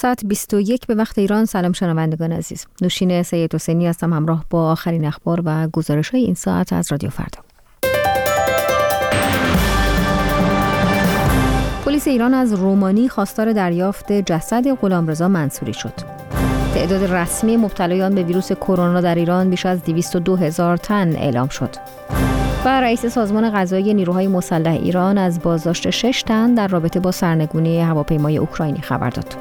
ساعت 21 به وقت ایران. سلام شنوندگان عزیز. نوشین سید حسینی هستم همراه با آخرین اخبار و گزارش‌های این ساعت از رادیو فردا. پلیس ایران از رومانی خواستار دریافت جسد غلامرضا منصوری شد. تعداد رسمی مبتلایان به ویروس کرونا در ایران بیش از 202,000 تن اعلام شد. و رئیس سازمان قضایی نیروهای مسلح ایران از بازداشت 6 تن در رابطه با سرنگونی هواپیمای اوکراینی خبر داد.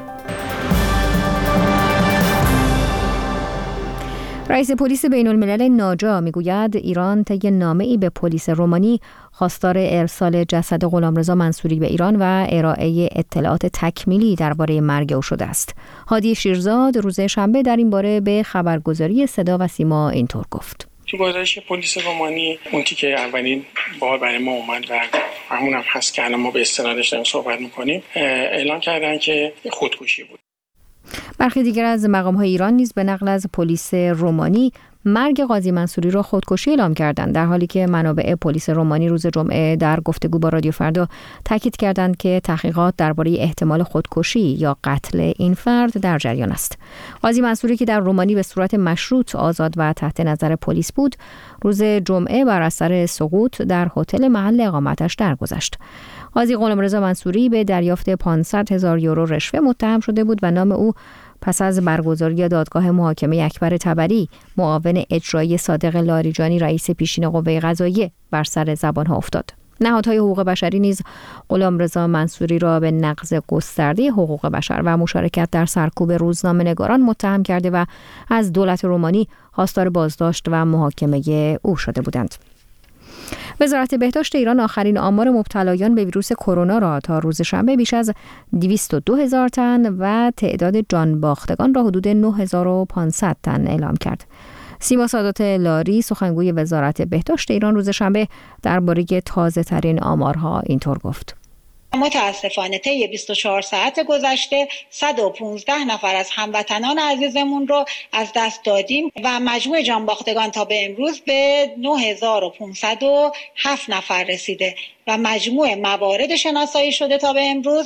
رئیس پلیس بین الملل ناجا میگوید ایران طی نامه‌ای به پلیس رومانی خواستار ارسال جسد غلامرضا منصوری به ایران و ارائه اطلاعات تکمیلی درباره مرگ او شده است. هادی شیرزاد روز شنبه در این باره به خبرگزاری صدا و سیما اینطور گفت: تو گزارش پلیس رومانی اون که اولین بار برای ما اومد و همون هم هست که الان ما به استنادش داریم صحبت می‌کنیم، اعلام کردن که خودکشی بود. برخی دیگر از مقام‌های ایران نیز به نقل از پلیس رومانی مرگ قاضی منصوری را خودکشی اعلام کردند، در حالی که منابع پلیس رومانی روز جمعه در گفتگو با رادیو فردا تاکید کردند که تحقیقات درباره احتمال خودکشی یا قتل این فرد در جریان است. قاضی منصوری که در رومانی به صورت مشروط آزاد و تحت نظر پلیس بود، روز جمعه بر اثر سقوط در هتل محل اقامتش درگذشت. قاضی غلامرضا منصوری به دریافت 500,000 یورو رشوه متهم شده بود و نام او پس از برگزاری دادگاه محاکمه اکبر طبری، معاون اجرایی صادق لاریجانی رئیس پیشین قوه قضاییه، بر سر زبانها افتاد. نهادهای حقوق بشری نیز غلامرضا منصوری را به نقض گسترده حقوق بشر و مشارکت در سرکوب روزنامه‌نگاران متهم کرده و از دولت رومانی خواستار بازداشت و محاکمه او شده بودند. وزارت بهداشت ایران آخرین آمار مبتلایان به ویروس کرونا را تا روز شنبه بیش از 202,000 تن و تعداد جان باختگان را حدود 9,500 تن اعلام کرد. سیما سادات لاری سخنگوی وزارت بهداشت ایران روز شنبه درباره تازه ترین آمارها اینطور گفت: متاسفانه طی 24 ساعت گذشته 115 نفر از هموطنان عزیزمون رو از دست دادیم و مجموع جانباختگان تا به امروز به 9,507 نفر رسیده و مجموع موارد شناسایی شده تا به امروز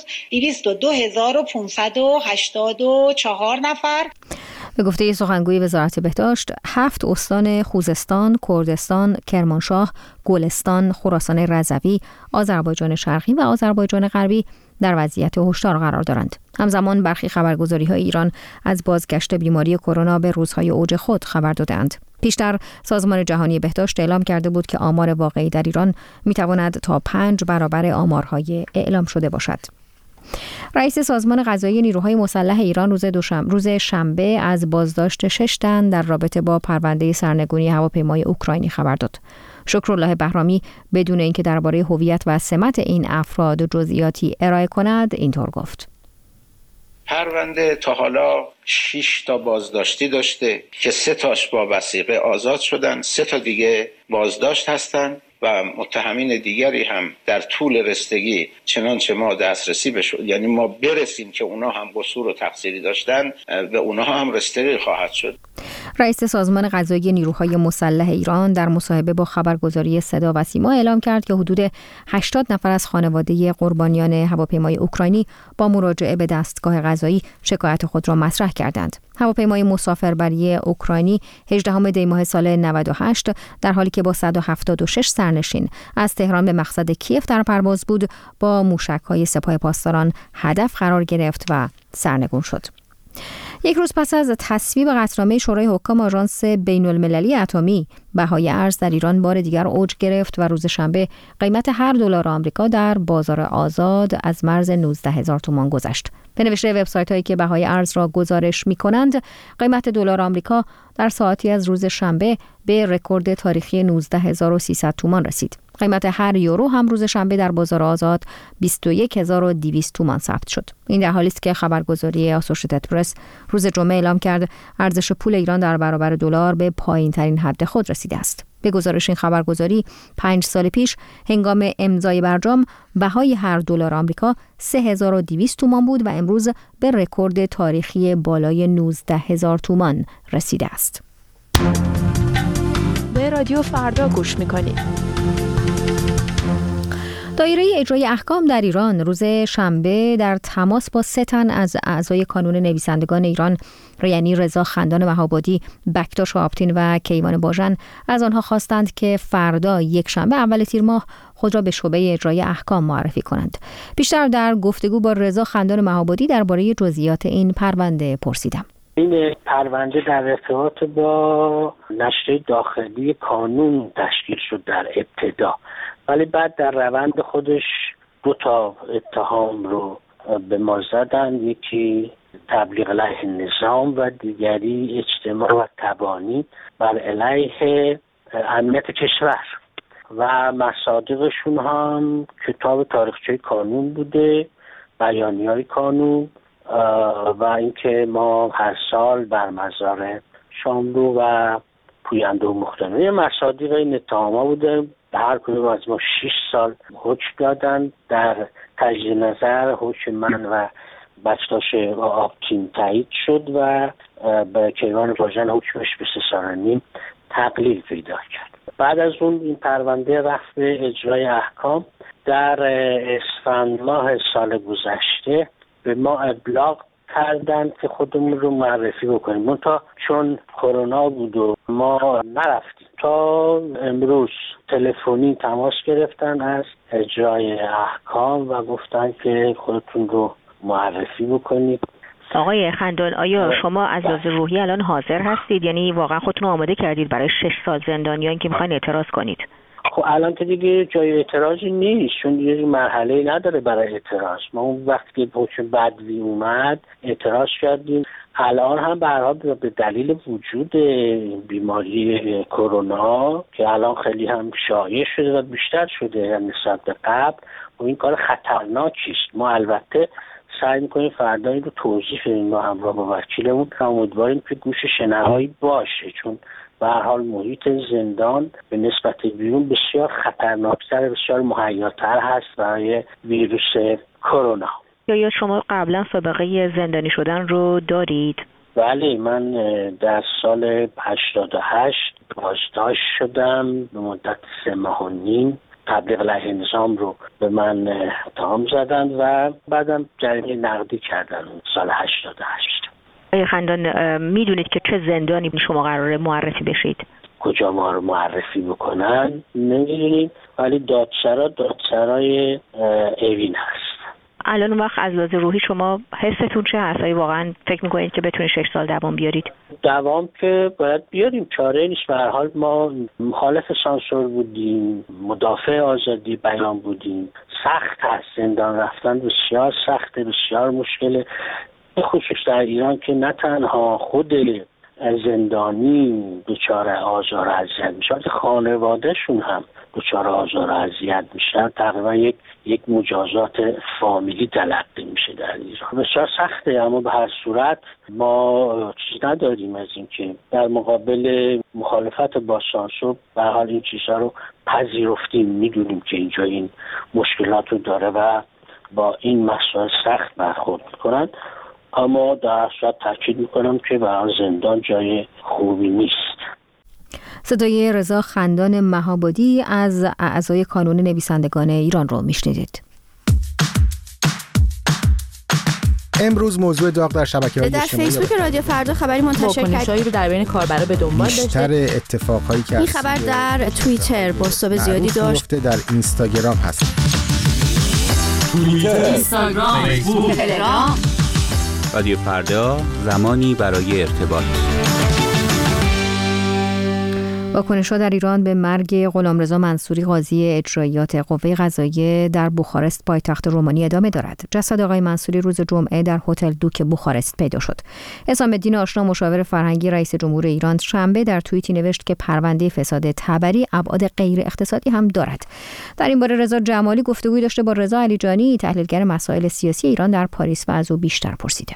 202,584 نفر. به گفته سخنگوی وزارت بهداشت، 7 استان خوزستان، کردستان، کرمانشاه، گلستان، خراسان رضوی، آذربایجان شرقی و آذربایجان غربی در وضعیت هشدار قرار دارند. همزمان برخی خبرگزاری‌های ایران از بازگشت بیماری کرونا به روزهای اوج خود خبر دادند. پیشتر سازمان جهانی بهداشت اعلام کرده بود که آمار واقعی در ایران می‌تواند تا 5 برابر آمارهای اعلام شده باشد. رئیس سازمان قضایی نیروهای مسلح ایران روز شنبه از بازداشت 6 تن در رابطه با پرونده سرنگونی هواپیمای اوکراینی خبر داد. شکرالله بهرامی بدون اینکه درباره هویت و سمت این افراد جزئیاتی ارائه کند اینطور گفت: پرونده تا حالا 6 تا بازداشتی داشته که 3 تاش با وثیقه آزاد شدن، 3 تا دیگه بازداشت هستند و متهمین دیگری هم در طول رستگی چنانچه ما دسترسی یعنی ما برسیم که اونا هم قصور و تقصیری داشتن و اونا هم رستگی خواهد شد. رئیس سازمان قضایی نیروهای مسلح ایران در مصاحبه با خبرگزاری صدا و سیما اعلام کرد که حدود 80 نفر از خانواده قربانیان هواپیمای اوکراینی با مراجعه به دستگاه قضایی شکایت خود را مطرح کردند. هواپیمای مسافربری اوکراینی 18 دی ماه سال 98 در حالی که با 176 سرنشین از تهران به مقصد کیف در پرواز بود، با موشک‌های سپاه پاسداران هدف قرار گرفت و سرنگون شد. یک روز پس از تصویب قطعنامه شورای حکام آژانس بین‌المللی اتمی، بهای ارز در ایران بار دیگر اوج گرفت و روز شنبه قیمت هر دلار آمریکا در بازار آزاد از مرز 19,000 تومان گذشت. به نوشته وبسایت‌هایی که بهای ارز را گزارش می‌کنند، قیمت دلار آمریکا در ساعتی از روز شنبه به رکورد تاریخی 19,300 تومان رسید. قیمت هر یورو هم روز شنبه در بازار آزاد 21,200 تومان ثبت شد. این در حالی است که خبرگزاری آسوشیتد پرس روز جمعه اعلام کرد ارزش پول ایران در برابر دلار به پایین‌ترین حد خود رسیده است. به گزارش این خبرگزاری 5 سال پیش هنگام امضای برجام بهای هر دلار آمریکا 3,200 تومان بود و امروز به رکورد تاریخی بالای 19,000 تومان رسیده است. به رادیو فردا گوش می‌کنید. دایره اجرای احکام در ایران روز شنبه در تماس با 3 تن از اعضای کانون نویسندگان ایران، یعنی رضا خندان مهابادی، بکتاش آپتین و کیوان باژن، از آنها خواستند که فردا یک شنبه اول تیر ماه خود را به شعبه اجرای احکام معرفی کنند. بیشتر در گفتگو با رضا خندان مهابادی درباره جزئیات این پرونده پرسیدم. این پرونده در ارتباط با نشریه داخلی کانون تشکیل شد در ابتدا، ولی بعد در روند خودش 2 اتهام رو به ما زدن، یکی تبلیغ علیه نظام و دیگری اجتماع و تبانی بر علیه امنیت کشور و مصادیقشون هم کتاب تاریخچه کانون بوده، بیانیه‌های کانون و اینکه ما هر سال بر مزار شاملو و پوینده و مختلف مصادیق این اتهام‌ها بوده. به هر کدوم از ما 6 سال حکم دادن. در تجدید نظر حکم من و بکتاش آپتین تایید شد و به کیوان باژن حکمش به 3 سال و نیم تقلیل پیدا کرد. بعد از اون این پرونده رفت به اجرای احکام. در اسفند ماه سال گذشته به ما ابلاغ کردن که خودمون رو معرفی بکنیم، منتها چون کرونا بود و ما نرفتیم. تا امروز تلفنی تماس گرفتن از اجرای احکام و گفتن که خودتون رو معرفی بکنید. آقای خندان، آیا شما از لحاظ روحی الان حاضر هستید؟ یعنی واقعا خودتون آماده کردید برای 6 سال زندان یا اینکه میخواین اعتراض کنید؟ خب الان که دیگه جای اعتراضی نیست، چون دیگه مرحله نداره برای اعتراض. ما اون وقتی که حکم بدوی اومد اعتراض کردیم. الان هم به هر حال به دلیل وجود بیماری کرونا که الان خیلی هم شایع شده و بیشتر شده یعنی نسبت به قبل، و این کار خطرناکی است. ما البته سعی می‌کنیم فردا این رو توضیح بدیم با همراه با وکیلمون، امیدواریم که گوش شنوایی باشه، چون به هر حال محیط زندان به نسبت بیرون بسیار خطرناکتر، بسیار مهیاتر هست برای ویروس کرونا. یا شما قبلا سابقه زندانی شدن رو دارید؟ بله، من در سال 88 بازداشت شدم به مدت 3 ماه و نیم. تبلیغ علیه نظام رو به من اتهام زدن و بعدم جریمه نقدی کردن سال 88. آقای خندان، میدونید که چه زندانی شما قراره معرفی بشید؟ کجا ما رو معرفی بکنن نمیدونیم، ولی دادسرای اوین هست. الان اون وقت از لحاظ روحی شما حستون چه هست؟ واقعا فکر میکنید که بتونید 6 سال دوام بیارید؟ دوام که باید بیاریم، چاره نیست. به هر حال ما مخالف سانسور بودیم، مدافع آزادی بیان بودیم. سخت هست، زندان رفتن بسیار سخته، بسیار مشکله، خصوص در ایران که نه تنها خود زندانی دچار آزار و اذیت میشه، خانوادهشون هم دچار آزار و اذیت میشن. تقریبا یک مجازات فامیلی تلقی میشه در ایران. بسیار سخته، اما به هر صورت ما چیز نداریم از این که در مقابل مخالفت با سانسور به هر حال این چیزها رو پذیرفتیم. میدونیم که اینجا این مشکلات رو داره و با این مسائل سخت برخورد میکنن، اما در صورت تاکید میکنم که برای زندان جای خوبی نیست. صدای رضا خندان مهابادی از اعضای کانون نویسندگان ایران رو میشنیدید. امروز موضوع داغ در شبکه‌های اجتماعی در فیسبوک رادیو فردا خبری منتشر واکنش‌هایی رو در بین کاربرا به دنبال داشته. بیشتر اتفاقایی که این خبر در توییتر بازتاب زیادی داشت. در اینستاگرام هست. توییتر، اینستاگرام، فیسبوک، تلگرام. رادیو فردا، زمانی برای ارتباط. واکنش‌ها در ایران به مرگ غلامرضا منصوری قاضی اجراییات قوه قضاییه در بوخارست پایتخت رومانی ادامه دارد. جسد آقای منصوری روز جمعه در هتل دوک بوخارست پیدا شد. حسام الدین آشنا مشاور فرهنگی رئیس جمهور ایران شنبه در توییتی نوشت که پرونده فساد تبری ابعاد غیر اقتصادی هم دارد. در این باره رضا جمالی گفتگویی داشته با رضا علیجانی، تحلیلگر مسائل سیاسی ایران در پاریس و از او بیشتر پرسیده.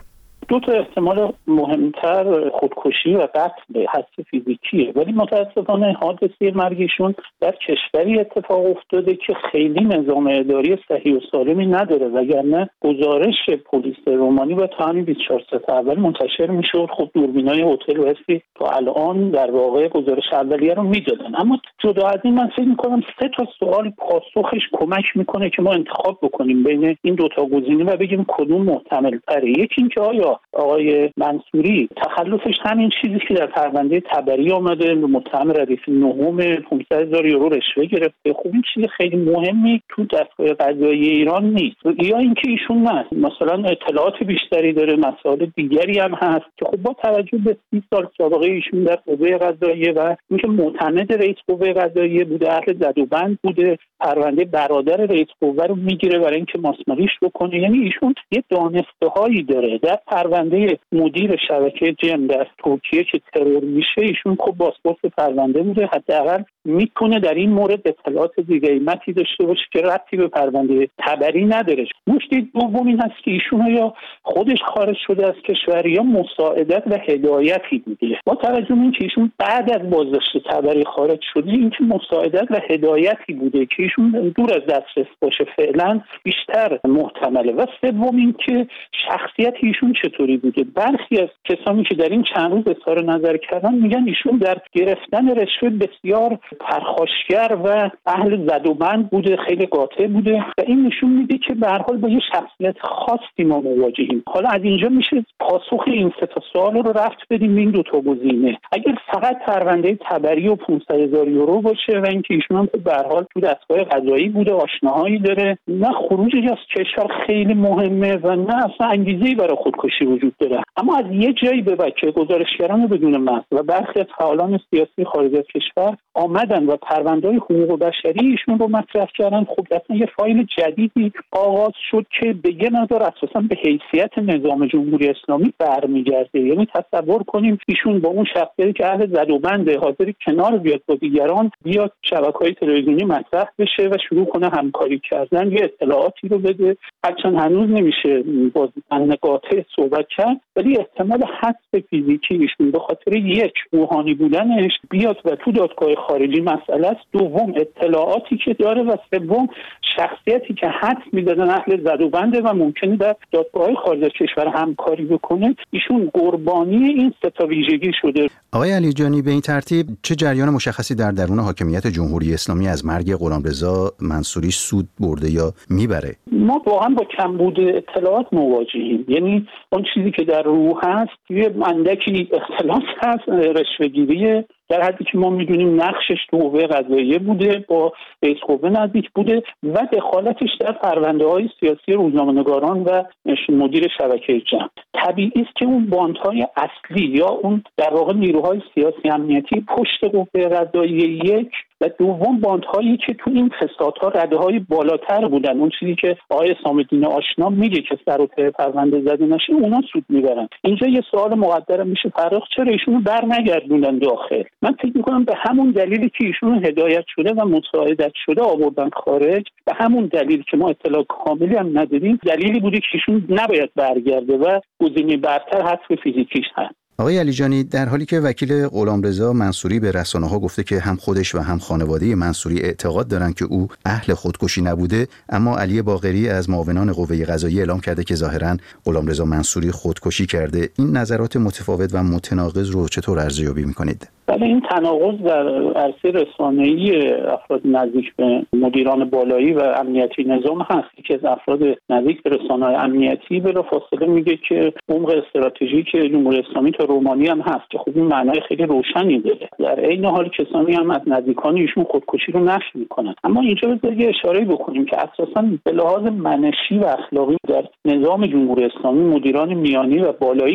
دو تا احتمال مهمتر خودکشی و قتل هست فیزیکیه، ولی متاسفانه حادثه مرگشون در کشوری اتفاق افتاده که خیلی نظام اداری صحیح و سالمی نداره، وگرنه گزارش پلیس رومانی با تا همین 24 ساعت اول منتشر میشد. خب دوربینای هتل و اسی تا الان در واقع گزارش اولیه رو میدادن. اما جدا از این من فکر میکنم 3 تا سوال پاسخش کمک میکنه که ما انتخاب بکنیم بین این دو تا گزینه و بگیم کدوم محتمل تره. یکی اینکه آیا آقای منصوری تخلفش همین چیزی که در پرونده تبری آمده، متهم ردیف نهم 500,000 یورو رشوه گرفته، خب این چیز خیلی مهمی تو دستگاه قضایی ایران نیست، یا اینکه ایشون نه مثلا اطلاعات بیشتری داره، مسائل دیگری هم هست که خب با توجه به 30 سال سابقه ایشون در قوه قضاییه و اینکه معتمد رئیس قوه قضاییه بوده، اهل زدوبند بوده، پرونده برادر رئیس قوه رو میگیره برای اینکه ماسمالیش بکنه. یعنی ایشون یه دانسته‌هایی داره. در پرونده مدیر شبکه جم در ترکیه که ترور میشه ایشون خب بازپرس پرونده بوده، حداقل میتونه در این مورد اطلاعات بی‌قیمتی داشته باشه که ربطی به پرونده تبری نداره. نکته دوم این هست که ایشون یا خودش خارج شده از کشور یا مساعدت و هدایتی بوده. با توجه به اینکه ایشون بعد از بازداشت تبری خارج شده، اینکه مساعدت و هدایتی بوده که ایشون دور از دسترس باشه فعلا بیشتر محتمله. و سوم اینکه شخصیت ایشون چطوری بوده. برخی از کسانی که در این چند روز اظهار نظر کردن میگن ایشون در گرفتن رشوه بسیار پرخاشگر و اهل زدوبند بوده، خیلی قاطع بوده و این نشون میده که به هر حال با یه شخصیت خاصی ما مواجهیم. حالا از اینجا میشه پاسخ این 3 تا سوال رو رفت بدیم به این دو تا گزینه. اگر فقط پرونده تبری و 500,000 یورو باشه و اینکه ایشون هم به هر حال تو دستگاه قضایی بوده، آشناهایی داره، نه خروجش از کشور خیلی مهمه و نه اصلا انگیزه‌ای برای خودکشی وجود داره. اما از یه جایی به بعد که گزارشگران بدون مزد و برخی از فعالان سیاسی خارج از کشور آمدن و پرونده‌های حقوق بشری ایشون رو مطرح کردن، خب اصلا یه فایل جدیدی آغاز شد که به یه مقدار اساساً به حیثیت نظام جمهوری اسلامی برمیگرده. یعنی تصور کنیم ایشون با اون شخصیتی که اهل زدوبنده حاضر کنار بیاد با دیگران، بیاد شبکه‌های تلویزیونی مطرح بشه و شروع کنه همکاری کردن، یه اطلاعاتی رو بده. هرچند هنوز نمیشه با قاطع صحبت کرد، ولی احتمال حذف فیزیکی ایشون به خاطر یک روحانی بودنش بیاد و تو دادگاه خارجی مسئله است. دوم اطلاعاتی که داره و سوم شخصیتی که حدس می‌زدن اهل زدوبنده و ممکنه در دادگاه خارج از کشور همکاری بکنه. ایشون قربانی این 3 تا ویژگی شده. آقای علیجانی، به این ترتیب چه جریان مشخصی در درون حاکمیت جمهوری اسلامی از مرگ غلامرضا منصوری سود برده یا میبره؟ ما واقعا با کمبود اطلاعات مواجهیم. یعنی اون چیزی که در رو هست یه اندکی اختلاف هست، رشوه‌گیری در حدی که ما میدونیم نقشش تو قوه قضاییه بوده، با رئیس قوه نزدیک بوده و دخالتش در پرونده‌های سیاسی روزنامه‌نگاران و مدیر شبکه جم. طبیعی است که اون باندهای اصلی یا اون در واقع نیروهای سیاسی امنیتی پشت قوه قضاییه یک و دوم باندهایی که تو این فسادها رده‌های بالاتر بودن، اون چیزی که آقای سام‌الدین آشنا میگه که سر و ته پرونده زده نشه، اونا سود میبرن. اینجا یه سوال مقدر میشه پرداخت، چرا ایشونو برنگردوندن داخل؟ من فکر میکنم به همون دلیلی که ایشون هدایت شده و مساعدت شده آوردن خارج، به همون دلیل که ما اطلاع کاملی هم نداریم، دلیلی بوده که ایشون نباید برگرده و گزینه برتر حذف فیزیکیش هست. آقای علیجانی، در حالی که وکیل غلامرضا منصوری به رسانه‌ها گفته که هم خودش و هم خانواده منصوری اعتقاد دارند که او اهل خودکشی نبوده، اما علی باقری از معاونان قوه قضاییه اعلام کرده که ظاهراً غلامرضا منصوری خودکشی کرده. این نظرات متفاوت و متناقض رو چطور ارزیابی می‌کنید؟ بله، این تناقض در عرصه رسانه‌ای افراد نزدیک به مدیران بالایی و امنیتی نظام هست. یکی از افراد نزدیک به رسانه‌های امنیتی بلافاصله میگه که عمق استراتژیک جمهوری اسلامی تا رومانی هم هست که خب این معنای خیلی روشنی داره. در عین حال کسانی هم از نزدیکان ایشون خودکشی رو نفی میکنن. اما اینجا بذارید اشاره بکنیم که اساساً به لحاظ منشی و اخلاقی در نظام جمهوری اسلامی مدیران میانی و بالاییش بیشتر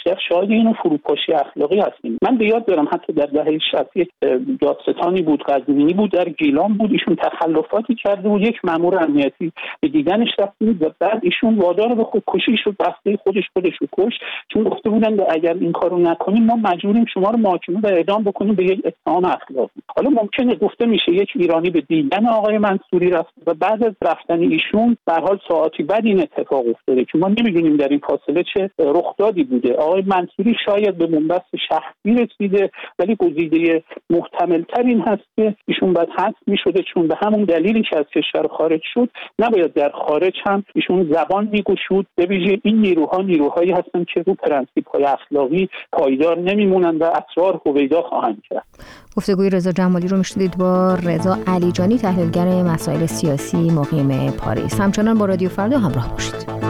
عاشق شاید اینو فروپاشی اخلاقی هستیم. من به یاد دارم حتی در دهه 60 یک دادستانی بود، قزوینی بود، در گیلان بود، ایشون تخلفاتی کرده بود، یک مأمور امنیتی به دیدنش رفت بود و بعد ایشون وادار به خودکشی شد، بسته خودش رو کشت، چون گفته بودن اگر این کارو نکنیم ما مجبوریم شما رو محاکمه و اعدام بکنیم به یک اتهام اخلاقی. حالا ممکنه گفته میشه یک ایرانی به دیدن آقای منصوری رفت و بعد از رفتن ایشون به هر حال ساعتی بعد این اتفاق افتاده که ما نمیدونیم در این فاصله چه رخدادی بوده. آقای منصوری شاید به بنبست شخصی رسیده، ولی گزینه محتمل تر این هست که ایشون بعد حذف میشده، چون به همون دلیلی که از کشور خارج شد نباید در خارج هم ایشون زبان میگشود. به ویژه این نیروهایی هستن که رو پرنسیپ‌های اخلاقی پایدار نمیمونن و اسرار هویدا خواهند کرد. گفتگوی رضا جمالی رو میشنیدید با رضا علیجانی، تحلیلگر مسائل سیاسی مقیم پاریس. همچنان با رادیو فردا همراه باشید.